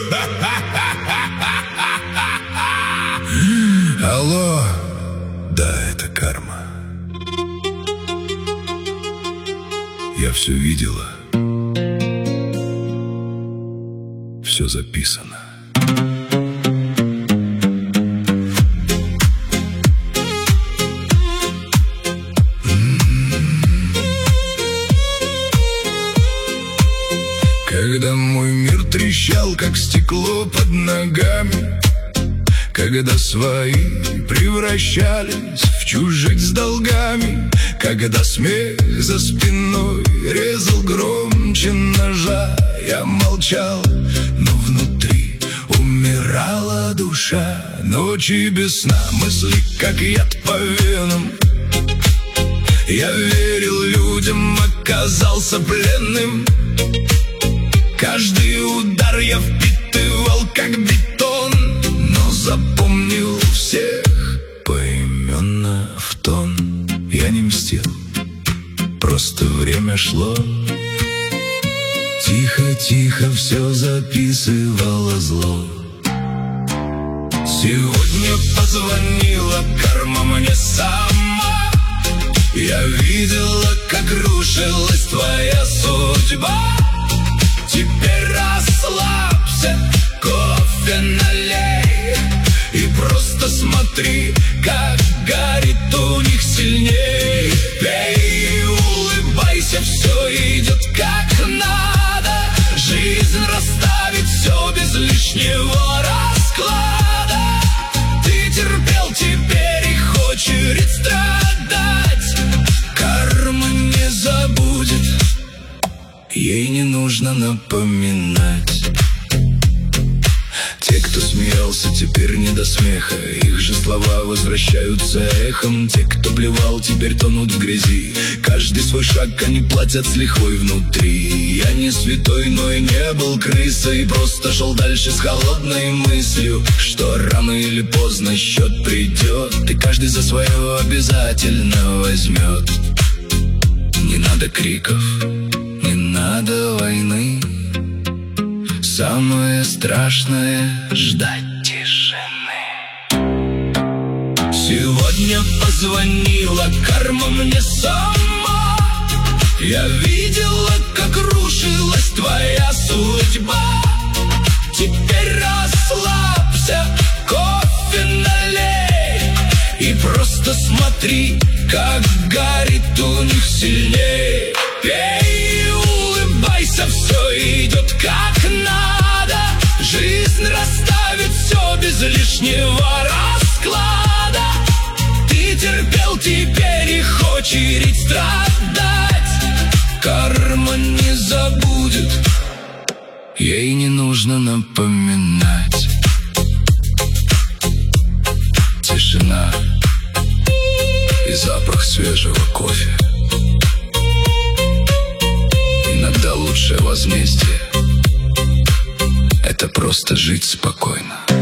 Алло, да, это карма. Я все видела, все записано. Когда мой мир трещал, как стекло под ногами, когда свои превращались в чужих с долгами, когда смех за спиной резал громче ножа, я молчал, но внутри умирала душа. Ночи без сна, мысли как яд по венам. Я верил людям, оказался пленным. Каждый удар я впитывал как бетон, но запомнил всех поименно в тон. Я не мстил, просто время шло. Тихо-тихо все записывало зло. Сегодня позвонила карма мне сама. Я видела, как рушилась твоя судьба. Теперь расслабься, кофе налей и просто смотри, как горит у них сильней. Пей и улыбайся, все идет как надо. Жизнь расставит все без лишнего расклада. Ты терпел, теперь их очередь страдать. Карма не забудет, ей не нужно напоминать. Те, кто смеялся, теперь не до смеха. Их же слова возвращаются эхом. Те, кто плевал, теперь тонут в грязи. Каждый свой шаг они платят с лихвой внутри. Я не святой, но и не был крысой. Просто шел дальше с холодной мыслью, что рано или поздно счет придет, и каждый за свое обязательно возьмет. Не надо криков, не надо войны. Самое страшное — ждать тишины. Сегодня позвонила карма мне сама. Я видела, как рушилась твоя судьба. Теперь расслабься, кофе налей и просто смотри, как горит у них сильней. Пей и улыбайся, все идет как надо. Жизнь расставит все без лишнего расклада. Ты терпел, теперь их очередь страдать. Карма не забудет, ей не нужно напоминать. Тишина и запах свежего кофе. Иногда лучшее возмездие — это просто жить спокойно.